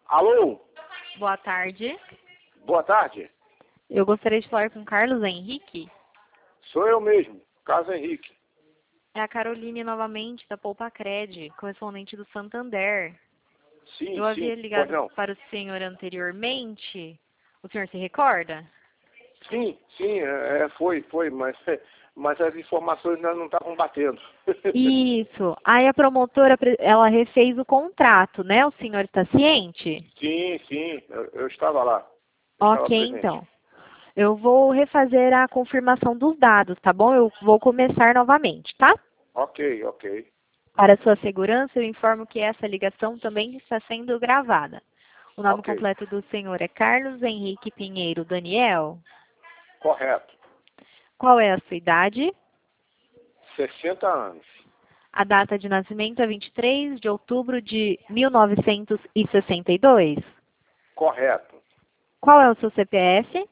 Alô? Boa tarde. Boa tarde. Eu gostaria de falar com Carlos Henrique. Sou eu mesmo, Carlos Henrique. É a Caroline novamente, da Poupa Cred, correspondente do Santander. Sim, Eu havia sim. ligado Pois não. para o senhor anteriormente. O senhor se recorda? Sim, foi, mas as informações ainda não estavam batendo. Isso. Aí a promotora, ela refez o contrato, né? O senhor está ciente? Sim, eu estava lá. Eu estava Ok, presente. então. Eu vou refazer a confirmação dos dados, tá bom? Eu vou começar novamente, tá? Ok. Para sua segurança, eu informo que essa ligação também está sendo gravada. O nome Ok. completo do senhor é Carlos Henrique Pinheiro Daniel. Correto. Qual é a sua idade? 60 anos. A data de nascimento é 23 de outubro de 1962. Correto. Qual é o seu CPF?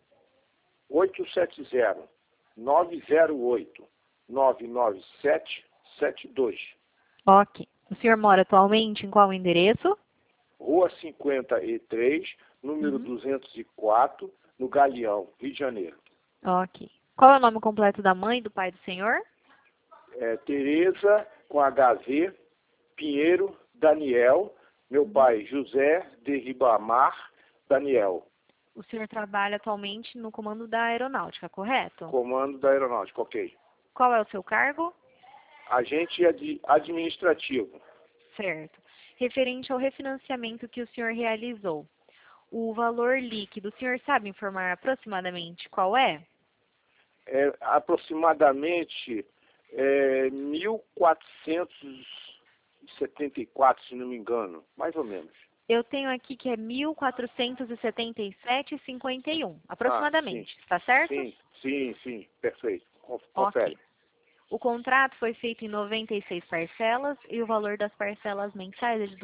870-908-99772. Ok. O senhor mora atualmente em qual endereço? Rua 53, número Uhum. 204, no Galeão, Rio de Janeiro. Ok. Qual é o nome completo da mãe e do pai do senhor? Tereza, com HV, Pinheiro, Daniel, meu pai José de Ribamar, Daniel, O senhor trabalha atualmente no comando da aeronáutica, correto? comando da aeronáutica, ok. Qual é o seu cargo? Agente administrativo. Certo. Referente ao refinanciamento que o senhor realizou, o valor líquido, o senhor sabe informar aproximadamente qual é? Aproximadamente 1.474, se não me engano, mais ou menos. Eu tenho aqui que é 1.477,51, Ah, sim, aproximadamente, está certo? sim, perfeito. Ok. Confere. O contrato foi feito em 96 parcelas e o valor das parcelas mensais é de R$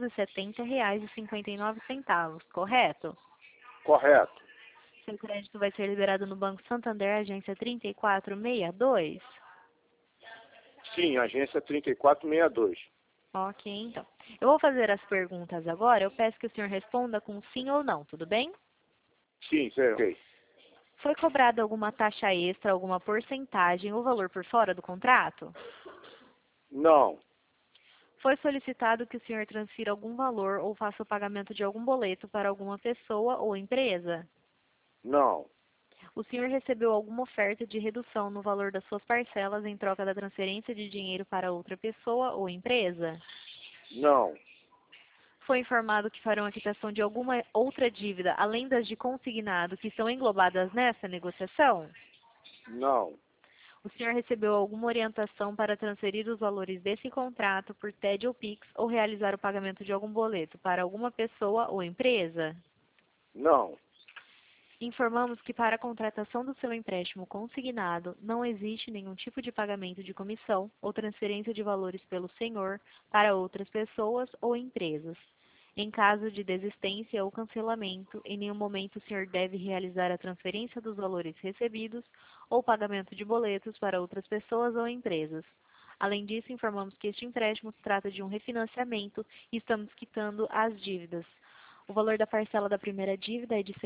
270,59, correto? Correto. Seu crédito vai ser liberado no Banco Santander, agência 3462. Sim, agência 3462. Ok, então. Eu vou fazer as perguntas agora. Eu peço que o senhor responda com sim ou não, tudo bem? Sim, ok. Foi cobrada alguma taxa extra, alguma porcentagem ou valor por fora do contrato? Não, Foi solicitado que o senhor transfira algum valor ou faça o pagamento de algum boleto para alguma pessoa ou empresa? não, O senhor recebeu alguma oferta de redução no valor das suas parcelas em troca da transferência de dinheiro para outra pessoa ou empresa? não, Foi informado que farão a quitação de alguma outra dívida, além das de consignado, que estão englobadas nessa negociação? não, O senhor recebeu alguma orientação para transferir os valores desse contrato por TED ou Pix ou realizar o pagamento de algum boleto para alguma pessoa ou empresa? não, Informamos que para a contratação do seu empréstimo consignado não existe nenhum tipo de pagamento de comissão ou transferência de valores pelo senhor para outras pessoas ou empresas. Em caso de desistência ou cancelamento, em nenhum momento o senhor deve realizar a transferência dos valores recebidos ou pagamento de boletos para outras pessoas ou empresas. Além disso, informamos que este empréstimo se trata de um refinanciamento e estamos quitando as dívidas. O valor da parcela da primeira dívida é de R$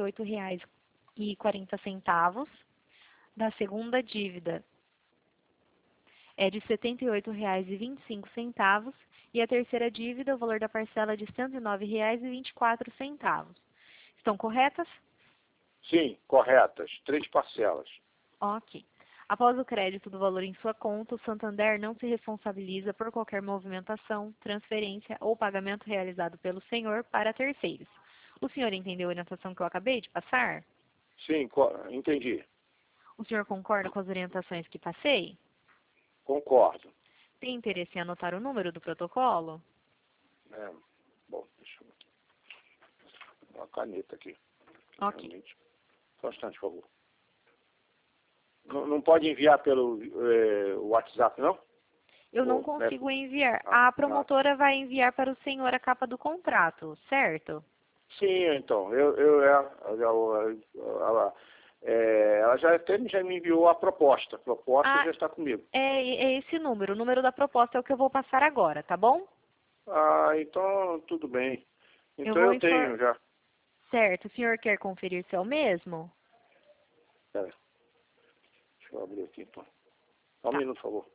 78,40. Da segunda dívida é de R$ 78,25. E a terceira dívida, o valor da parcela é de R$ 109,24. Estão corretas? sim, corretas. 3 parcelas. Ok. Após o crédito do valor em sua conta, o Santander não se responsabiliza por qualquer movimentação, transferência ou pagamento realizado pelo senhor para terceiros. O senhor entendeu a orientação que eu acabei de passar? Sim, entendi. O senhor concorda com as orientações que passei? Concordo. Tem interesse em anotar o número do protocolo? Bom, deixa eu dar uma caneta aqui. Ok. Realmente. Só um instante, por favor. Não pode enviar pelo WhatsApp, não? Eu não Ou, consigo enviar. ah, A ah. promotora vai enviar para o senhor a capa do contrato, certo? Sim, então, ela já me enviou a proposta. A proposta Ah, já está comigo. é esse número. O número da proposta é o que eu vou passar agora, tá bom? Ah, então tudo bem. Então vou eu tenho já. Certo. O senhor quer conferir se é o mesmo? Pera, deixa eu abrir aqui então. Só um Tá. minuto, por favor.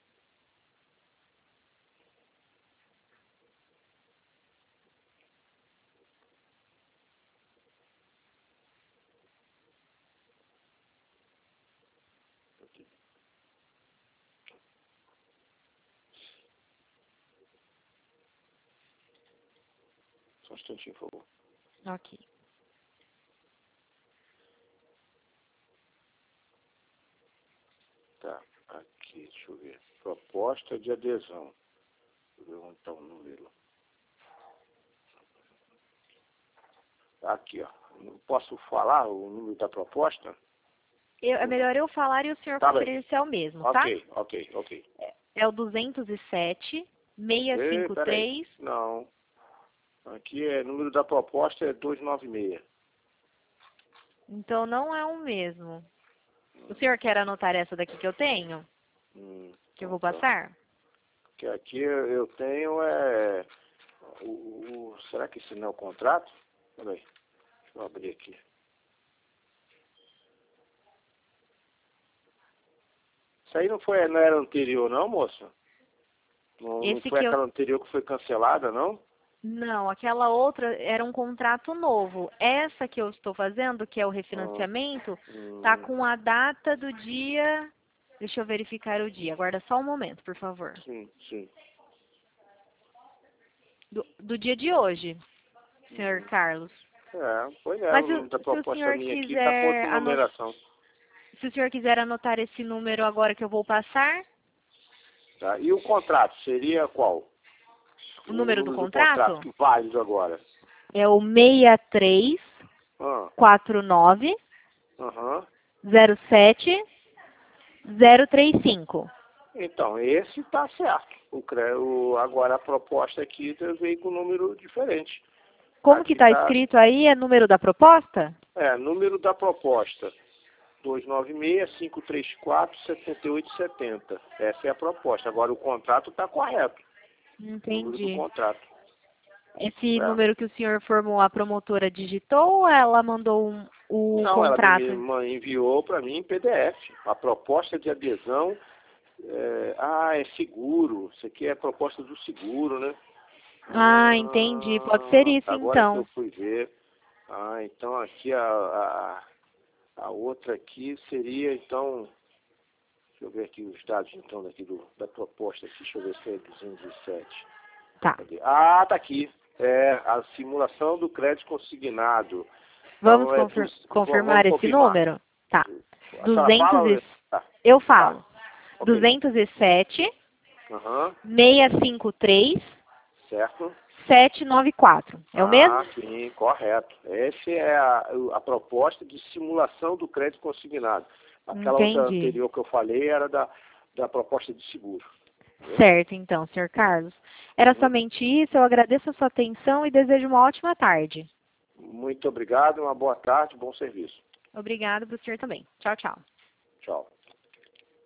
Só um instantinho, por favor. Ok. Tá, aqui, deixa eu ver. Proposta de adesão. Deixa eu ver onde está o número. Aqui, ó. Posso falar o número da proposta? É melhor eu falar e o senhor Tá conferir bem. se é o mesmo, tá? Ok. É o 207 653. Peraí. Não. Aqui é número da proposta é 296. Então não é o mesmo. O senhor quer anotar essa daqui que eu tenho? Que eu vou Tá. passar? Que aqui eu tenho é... será que esse não é o contrato? Peraí. Deixa eu abrir aqui. Isso aí não era anterior não, moça? Não Esse foi que eu... aquela anterior que foi cancelada, não? Não, aquela outra era um contrato novo. Essa que eu estou fazendo, que é o refinanciamento, tá com a data do dia... Deixa eu verificar o dia. Aguarda só um momento, por favor. Sim. Do dia de hoje, senhor Carlos. Pois é, Mas o número da se o proposta senhor minha aqui está com outra numeração. Se o senhor quiser anotar esse número agora que eu vou passar, Tá? E o contrato seria qual? o número do do contrato que válido agora. é o 6349 07 035. Então, esse está certo. Agora a proposta aqui veio com um número diferente. Como Aqui que está escrito aí? É número da proposta? Número da proposta. 296-534-7870. Essa é a proposta. Agora o contrato está correto. Entendi. Número do contrato. Esse número que o senhor formou, a promotora digitou ou ela mandou o contrato? Não, ela enviou para mim em PDF. A proposta de adesão. É seguro. Isso aqui é a proposta do seguro, né? Entendi. Pode ser isso, agora então. que eu fui ver. Então aqui a outra aqui seria, então... Deixa eu ver aqui os dados, então, da proposta aqui. Deixa eu ver se é 207. Tá. Tá aqui. A simulação do crédito consignado. Vamos Então, confirmar esse confirmar. número? Tá. Tá. Eu falo. Tá. Okay. 207 653 certo. 794. É o mesmo? Sim, correto. Essa é a proposta de simulação do crédito consignado. Aquela outra anterior que eu falei era da proposta de seguro. Certo, então, senhor Carlos. Era somente isso. Eu agradeço a sua atenção e desejo uma ótima tarde. Muito obrigado, uma boa tarde, bom serviço. Obrigado para o senhor também. Tchau, tchau. Tchau.